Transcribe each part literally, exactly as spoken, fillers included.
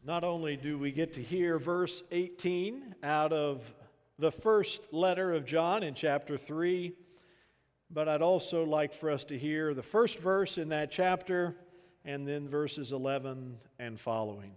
Not only do we get to hear verse eighteen out of the first letter of John in chapter three, but I'd also like for us to hear the first verse in that chapter and then verses eleven and following.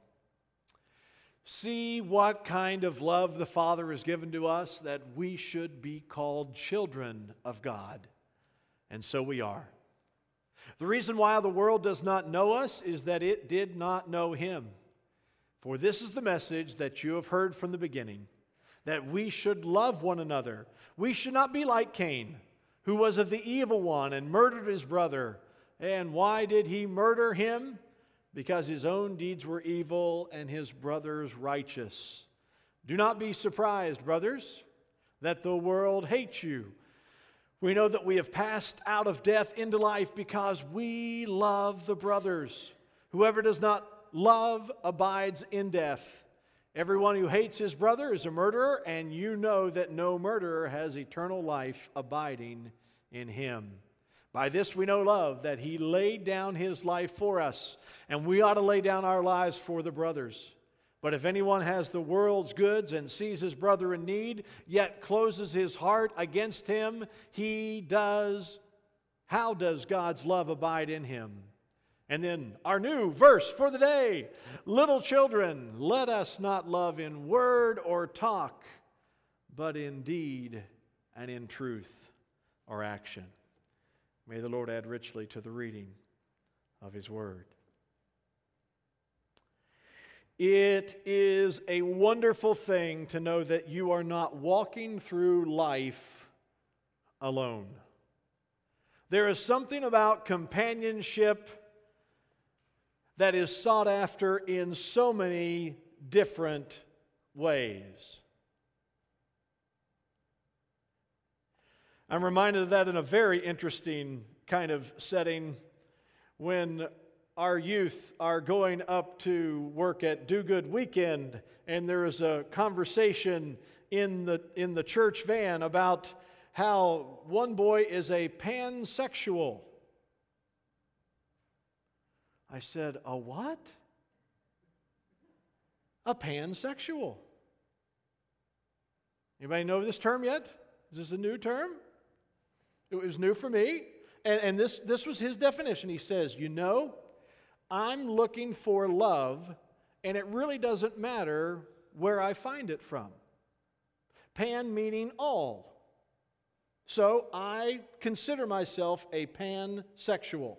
See what kind of love the Father has given to us, that we should be called children of God. And so we are. The reason why the world does not know us is that it did not know Him. For this is the message that you have heard from the beginning, that we should love one another. We should not be like Cain, who was of the evil one and murdered his brother. And why did he murder him? Because his own deeds were evil and his brother's righteous. Do not be surprised, brothers, that the world hates you. We know that we have passed out of death into life because we love the brothers. Whoever does not love abides in death. Everyone who hates his brother is a murderer, and you know that no murderer has eternal life abiding in him. By this we know love, that He laid down His life for us, and we ought to lay down our lives for the brothers. But if anyone has the world's goods and sees his brother in need, yet closes his heart against him, he does, how does God's love abide in him? And then our new verse for the day. Little children, let us not love in word or talk, but in deed and in truth or action. May the Lord add richly to the reading of His word. It is a wonderful thing to know that you are not walking through life alone. There is something about companionship that is sought after in so many different ways. I'm reminded of that in a very interesting kind of setting when our youth are going up to work at Do Good Weekend, and there is a conversation in the, in the church van about how one boy is a pansexual. I said, a what? A pansexual. Anybody know this term yet? Is this a new term? It was new for me. And, and this, this was his definition. He says, you know, I'm looking for love, and it really doesn't matter where I find it from. Pan meaning all. So I consider myself a pansexual.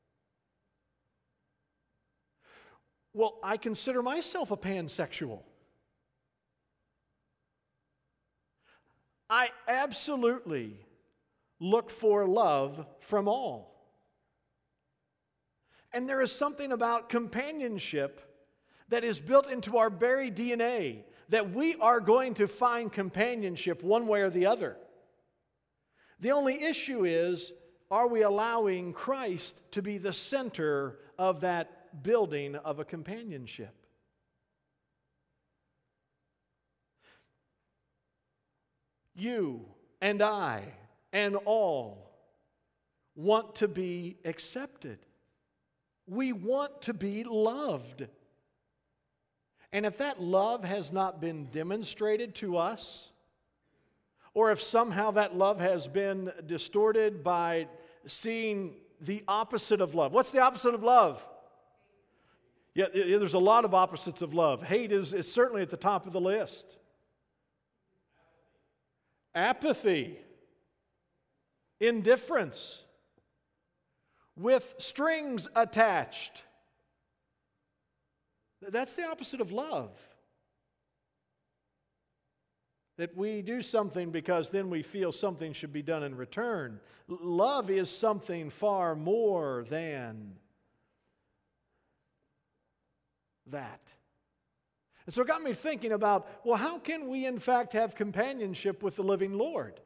Well, I consider myself a pansexual. I absolutely look for love from all. And there is something about companionship that is built into our very D N A, that we are going to find companionship one way or the other. The only issue is, are we allowing Christ to be the center of that building of a companionship? You and I and all want to be accepted. We want to be loved. And if that love has not been demonstrated to us, or if somehow that love has been distorted by seeing the opposite of love. What's the opposite of love? Yeah, there's a lot of opposites of love. Hate is, is certainly at the top of the list. Apathy. Indifference. With strings attached. That's the opposite of love. That we do something because then we feel something should be done in return. Love is something far more than that. And so it got me thinking about, well, how can we in fact have companionship with the living Lord?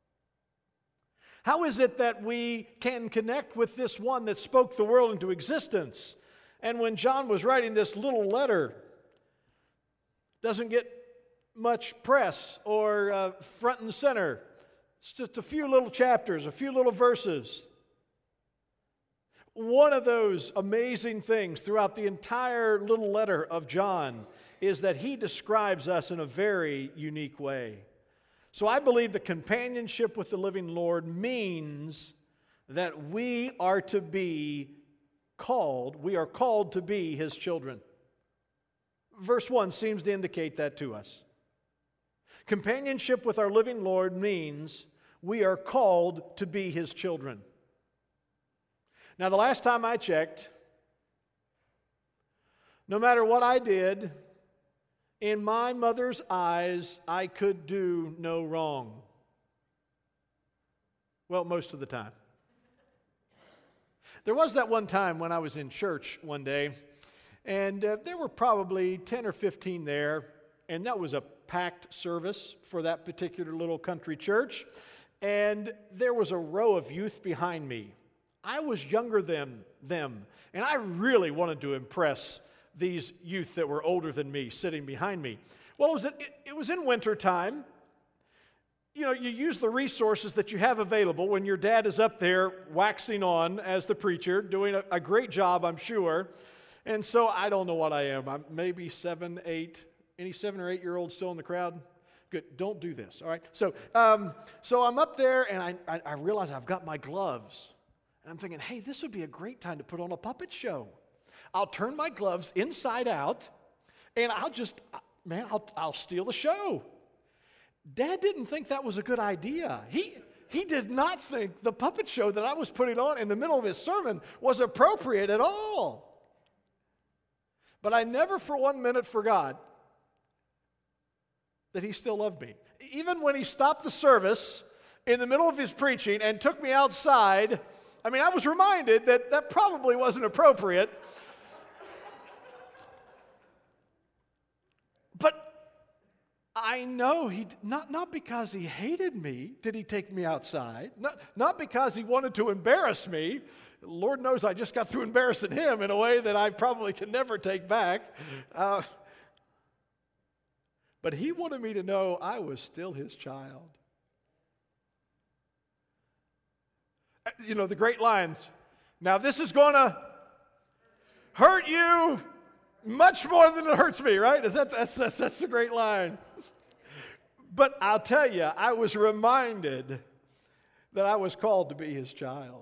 How is it that we can connect with this one that spoke the world into existence? And when John was writing this little letter, doesn't get much press or uh, front and center. It's just a few little chapters, a few little verses. One of those amazing things throughout the entire little letter of John is that he describes us in a very unique way. So I believe the companionship with the living Lord means that we are to be called, we are called to be His children. Verse one seems to indicate that to us. Companionship with our living Lord means we are called to be His children. Now, the last time I checked, no matter what I did, in my mother's eyes, I could do no wrong. Well, most of the time. There was that one time when I was in church one day, and uh, there were probably ten or fifteen there, and that was a packed service for that particular little country church, and there was a row of youth behind me. I was younger than them, and I really wanted to impress these youth that were older than me sitting behind me. Well, it was, it, it was in winter time. You know, you use the resources that you have available when your dad is up there waxing on as the preacher, doing a, a great job, I'm sure. And so I don't know what I am. I'm maybe seven, eight. Any seven or eight year olds still in the crowd? Good. Don't do this. All right. So, um, so I'm up there, and I, I, I realize I've got my gloves. And I'm thinking, hey, this would be a great time to put on a puppet show. I'll turn my gloves inside out, and I'll just, man, I'll, I'll steal the show. Dad didn't think that was a good idea. He, he did not think the puppet show that I was putting on in the middle of his sermon was appropriate at all. But I never for one minute forgot that he still loved me. Even when he stopped the service in the middle of his preaching and took me outside, I mean, I was reminded that that probably wasn't appropriate. But I know he, not, not because he hated me did he take me outside, not, not because he wanted to embarrass me. Lord knows I just got through embarrassing him in a way that I probably can never take back. Uh, but he wanted me to know I was still his child. You know, the great lines. Now, this is going to hurt you much more than it hurts me, right? Is that, that's, that's, that's the great line. But I'll tell you, I was reminded that I was called to be his child.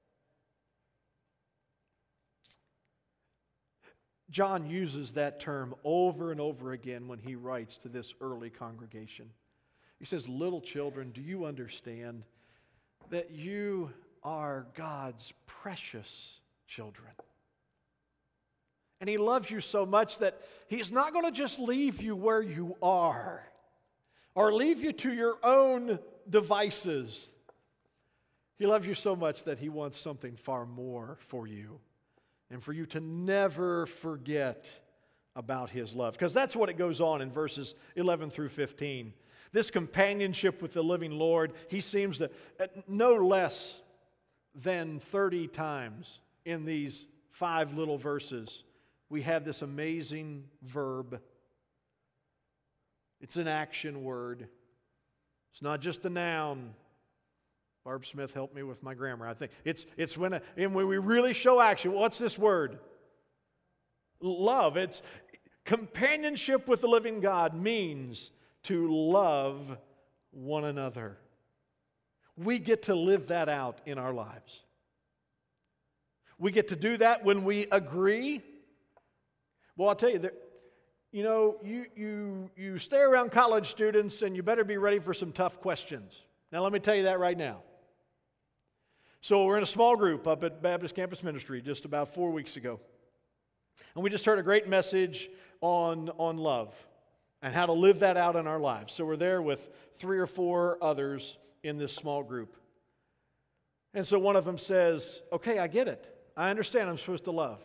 John uses that term over and over again when he writes to this early congregation. He says, little children, do you understand that you are God's precious children? And he loves you so much that he's not going to just leave you where you are or leave you to your own devices. He loves you so much that he wants something far more for you and for you to never forget about his love. Because that's what it goes on in verses eleven through fifteen. This companionship with the living Lord, he seems to, no less than thirty times in these five little verses, we have this amazing verb. It's an action word. It's not just a noun. Barb Smith helped me with my grammar. I think it's it's when, a, and when we really show action. What's this word? Love. It's companionship with the living God means to love one another. We get to live that out in our lives. We get to do that when we agree. Well, I'll tell you, that, you know, you, you, you stay around college students and you better be ready for some tough questions. Now, let me tell you that right now. So we're in a small group up at Baptist Campus Ministry just about four weeks ago. And we just heard a great message on, on love and how to live that out in our lives. So we're there with three or four others in this small group. And so one of them says, okay, I get it. I understand I'm supposed to love.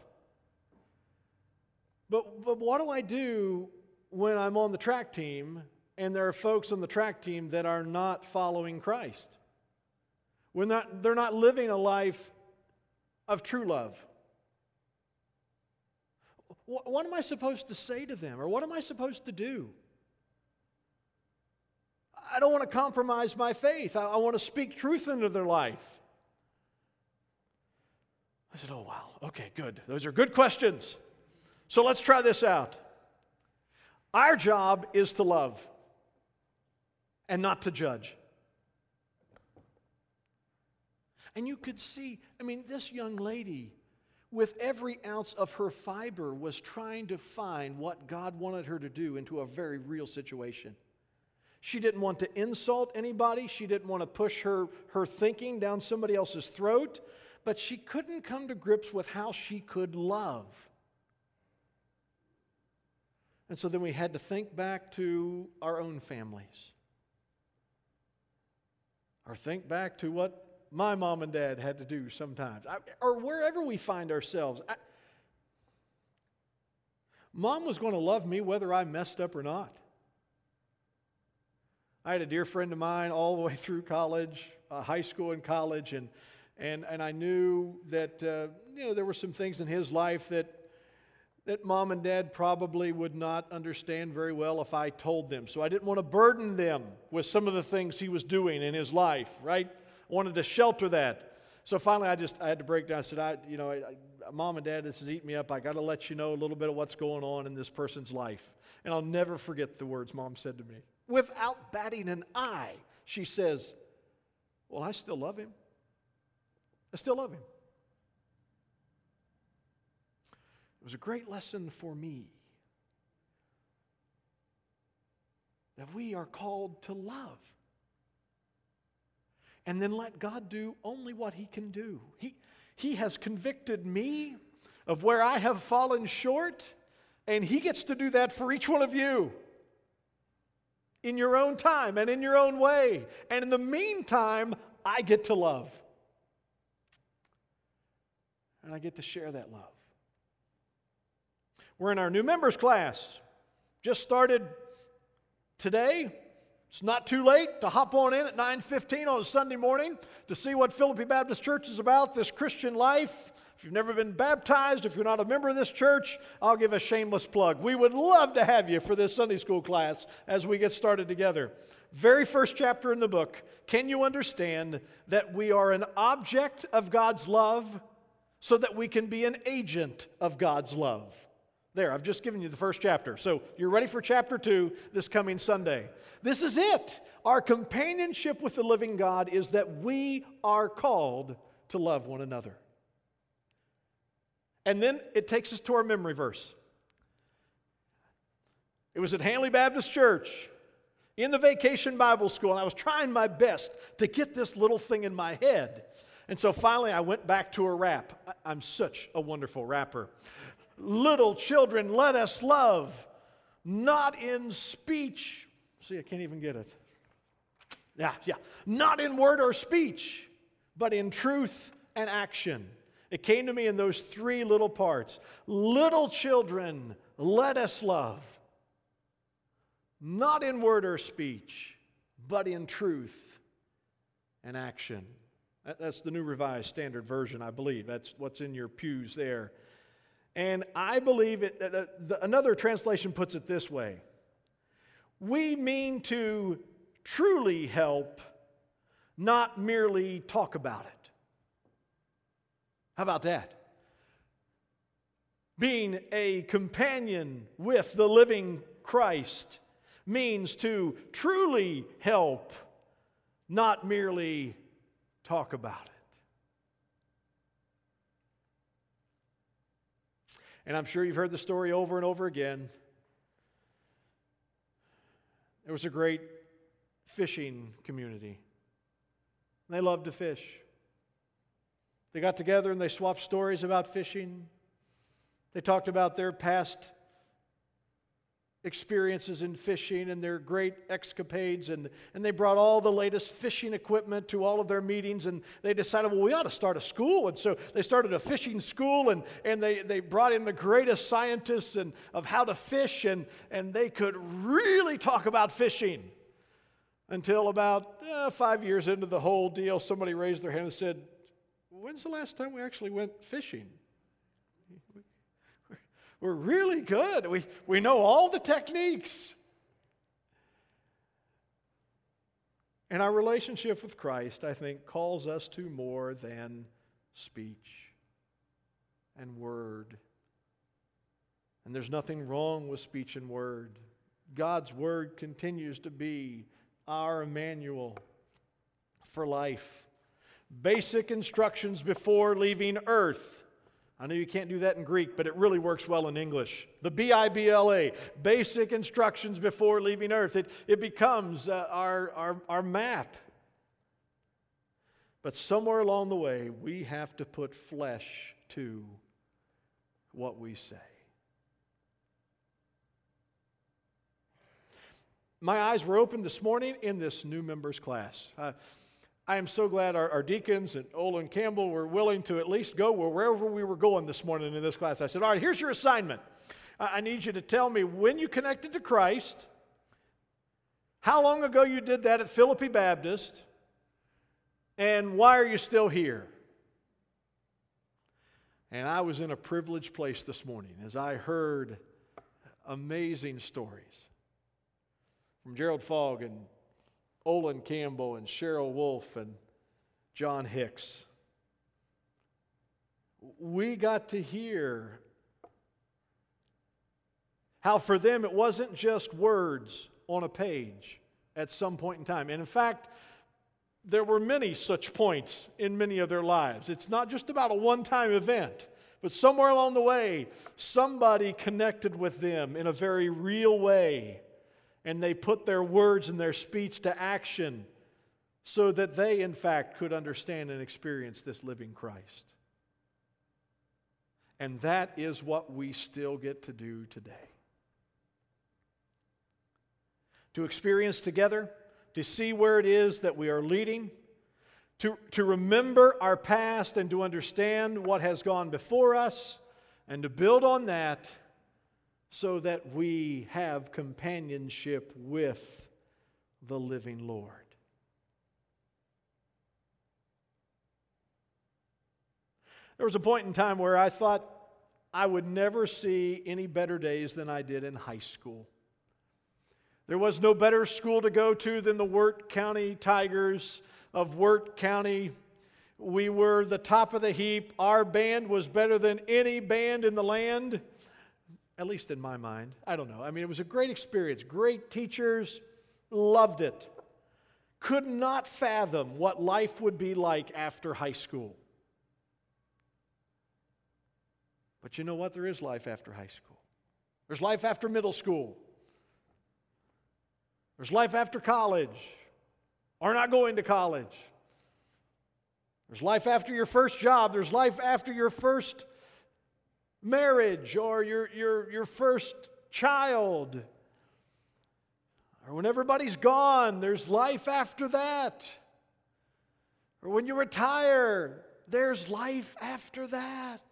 But, but what do I do when I'm on the track team and there are folks on the track team that are not following Christ? When not, they're not living a life of true love. What, what am I supposed to say to them? Or what am I supposed to do? I don't want to compromise my faith. I, I want to speak truth into their life. I said, oh, wow. Okay, good. Those are good questions. So let's try this out. Our job is to love and not to judge. And you could see, I mean, this young lady, with every ounce of her fiber, was trying to find what God wanted her to do into a very real situation. She didn't want to insult anybody. She didn't want to push her, her thinking down somebody else's throat. But she couldn't come to grips with how she could love. And so then we had to think back to our own families. Or think back to what my mom and dad had to do sometimes. I, or wherever we find ourselves. I, Mom was going to love me whether I messed up or not. I had a dear friend of mine all the way through college, uh, high school and college, and and and I knew that uh, you know there were some things in his life that that Mom and Dad probably would not understand very well if I told them. So I didn't want to burden them with some of the things he was doing in his life, right? I wanted to shelter that. So finally, I just I had to break down. I said, I, you know, I, I, Mom and Dad, this is eating me up. I got to let you know a little bit of what's going on in this person's life. And I'll never forget the words Mom said to me. Without batting an eye, she says, well, I still love him. I still love him. It was a great lesson for me that we are called to love. And then let God do only what He can do. He, he has convicted me of where I have fallen short, and He gets to do that for each one of you in your own time and in your own way. And in the meantime, I get to love. And I get to share that love. We're in our new members class. Just started today. It's not too late to hop on in at nine fifteen on a Sunday morning to see what Philippi Baptist Church is about, this Christian life. If you've never been baptized, if you're not a member of this church, I'll give a shameless plug. We would love to have you for this Sunday school class as we get started together. Very first chapter in the book. Can you understand that we are an object of God's love so that we can be an agent of God's love? There, I've just given you the first chapter. So you're ready for chapter two this coming Sunday. This is it. Our companionship with the living God is that we are called to love one another. And then it takes us to our memory verse. It was at Hanley Baptist Church in the Vacation Bible School, and I was trying my best to get this little thing in my head. And so finally I went back to a rap. I'm such a wonderful rapper. Little children, let us love, not in speech. See, I can't even get it. Yeah, yeah. Not in word or speech, but in truth and action. It came to me in those three little parts. Little children, let us love, not in word or speech, but in truth and action. That's the New Revised Standard Version, I believe. That's what's in your pews there. And I believe it. The, the, another translation puts it this way. We mean to truly help, not merely talk about it. How about that? Being a companion with the living Christ means to truly help, not merely talk about it. And I'm sure you've heard the story over and over again. There was a great fishing community. They loved to fish. They got together and they swapped stories about fishing. They talked about their past experiences in fishing and their great escapades, and, and they brought all the latest fishing equipment to all of their meetings, and they decided, well, we ought to start a school. And so they started a fishing school, and, and they, they brought in the greatest scientists and, of how to fish, and, and they could really talk about fishing. Until about uh, five years into the whole deal, somebody raised their hand and said, when's the last time we actually went fishing? We're really good. We, we know all the techniques. And our relationship with Christ, I think, calls us to more than speech. and word. And there's nothing wrong with speech and word. God's word continues to be our manual for life. Basic instructions before leaving earth. I know you can't do that in Greek, but it really works well in English. The B I B L A, basic instructions before leaving earth. It, it becomes uh, our, our, our map. But somewhere along the way, we have to put flesh to what we say. My eyes were opened this morning in this new members class. Uh, I am so glad our, our deacons and Ola and Campbell were willing to at least go wherever we were going this morning in this class. I said, all right, here's your assignment. I, I need you to tell me when you connected to Christ, how long ago you did that at Philippi Baptist, and why are you still here? And I was in a privileged place this morning as I heard amazing stories from Gerald Fogg and Olin Campbell and Cheryl Wolf and John Hicks. We got to hear how for them it wasn't just words on a page at some point in time. And in fact, there were many such points in many of their lives. It's not just about a one-time event, but somewhere along the way, somebody connected with them in a very real way. And they put their words and their speech to action so that they, in fact, could understand and experience this living Christ. And that is what we still get to do today. To experience together, to see where it is that we are leading, to, to remember our past and to understand what has gone before us, and to build on that so that we have companionship with the living Lord. There was a point in time where I thought I would never see any better days than I did in high school. There was no better school to go to than the Wirt County Tigers of Wirt County. We were the top of the heap. Our band was better than any band in the land. At least in my mind. I don't know. I mean, it was a great experience. Great teachers. Loved it. Could not fathom what life would be like after high school. But you know what? There is life after high school. There's life after middle school. There's life after college. Or not going to college. There's life after your first job. There's life after your first marriage or your, your, your first child. Or when everybody's gone, there's life after that. Or when you retire, there's life after that.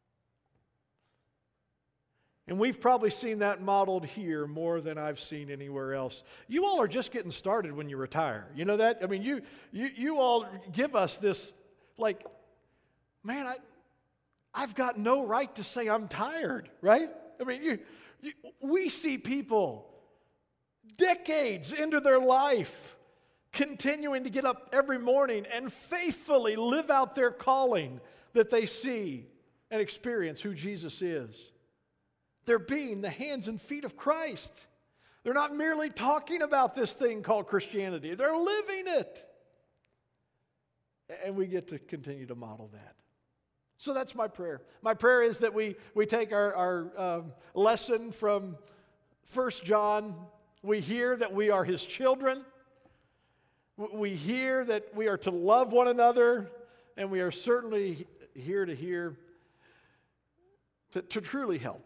And we've probably seen that modeled here more than I've seen anywhere else. You all are just getting started when you retire. You know that? I mean, you you, you all give us this, like, man, I... I've got no right to say I'm tired, right? I mean, you, you, we see people decades into their life continuing to get up every morning and faithfully live out their calling that they see and experience who Jesus is. They're being the hands and feet of Christ. They're not merely talking about this thing called Christianity. They're living it. And we get to continue to model that. So that's my prayer. My prayer is that we, we take our, our um, lesson from First John. We hear that we are his children. We hear that we are to love one another. And we are certainly here to hear, to, to truly help.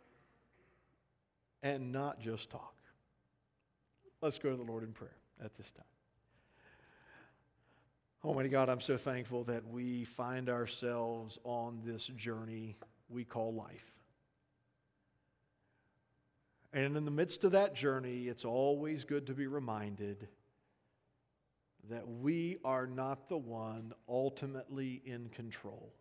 And not just talk. Let's go to the Lord in prayer at this time. Almighty God, I'm so thankful that we find ourselves on this journey we call life. And in the midst of that journey, it's always good to be reminded that we are not the one ultimately in control.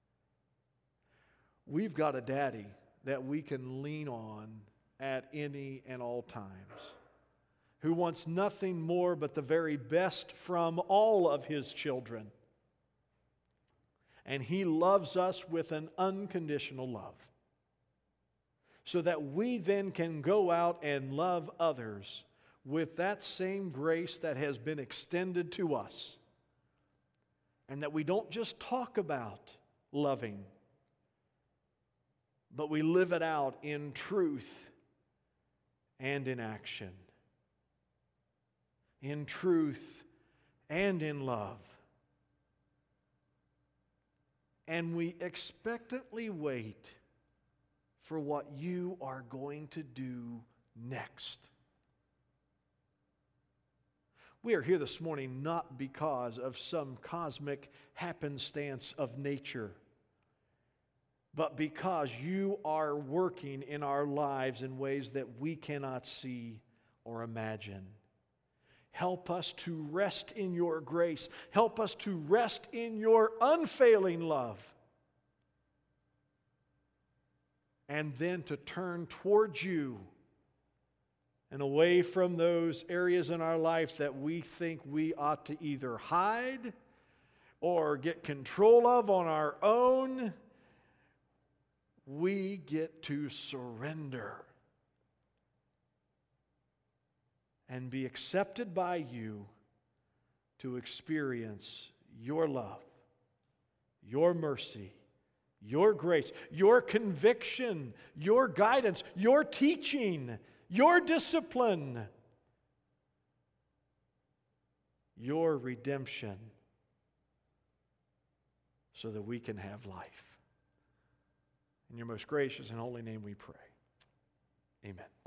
We've got a daddy that we can lean on at any and all times, who wants nothing more but the very best from all of his children. And He loves us with an unconditional love, so that we then can go out and love others with that same grace that has been extended to us. And that we don't just talk about loving, but we live it out in truth and in action. In truth and in love. And we expectantly wait for what you are going to do next. We are here this morning not because of some cosmic happenstance of nature, but because you are working in our lives in ways that we cannot see or imagine. Help us to rest in your grace. Help us to rest in your unfailing love. And then to turn towards you and away from those areas in our life that we think we ought to either hide or get control of on our own. We get to surrender and be accepted by you to experience your love, your mercy, your grace, your conviction, your guidance, your teaching, your discipline, your redemption, so that we can have life. In your most gracious and holy name we pray. Amen.